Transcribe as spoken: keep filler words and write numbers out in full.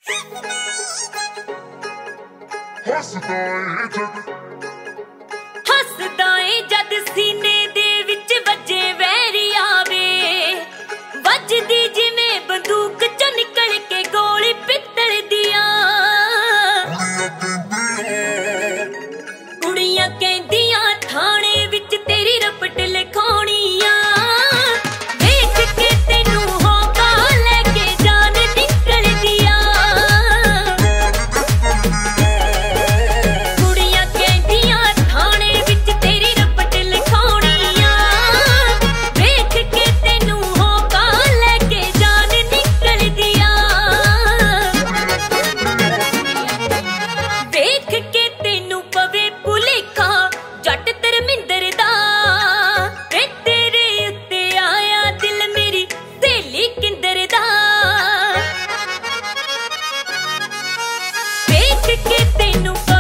ਹੱਸਦਾ ਏ ਜਦ ਸੀਨੇ ਦੇ ਵਿੱਚ ਵੱਜੇ ਵੈਰੀ ਆਵੇ, ਵੱਜਦੀ ਜਿਵੇਂ ਬੰਦੂਕ ਚੋਂ ਨਿਕਲ ਕੇ ਗੋਲੀ ਪਿੱਤਲ ਦੀਆਂ। ਕੁੜੀਆਂ ਕਹਿੰਦੀਆਂ ਥਾਣੇ ਵਿੱਚ ਤੇਰੀ ਰਪਟ ਲਿਖਾਉਣੀ ਆ, ਵੇਖ ਕੇ ਤੈਨੂੰ ਹੋਂਕਾ ਲੈ ਕੇ ਜਾਨ ਨਿਕਲਦੀ ਆ। ਕੁੜੀਆਂ ਕਹਿੰਦੀਆਂ ਥਾਣੇ ਵਿੱਚ ਤੇਰੀ ਰਪਟ ਲਿਖਾਉਣੀ ਆ, ਵੇਖ ਕੇ ਤੈਨੂੰ ਹੋਂਕਾ ਲੈ ਕੇ ਜਾਨ ਨਿਕਲਦੀ ਆ। ਵੇਖ ਕੇ ਤੈਨੂੰ ਪਵੇ ਭੁਲੇਖਾ ਜੱਟ ਧਰਮਿੰਦਰ ਦਾ, ਵੇ ਤੇਰੇ ਉੱਤੇ ਆਇਆ ਦਿਲ ਮੇਰੀ ਸਹੇਲੀ ਕਿੰਦਰ ਦਾ। ਵੇਖ ਕੇ ਤੈਨੂੰ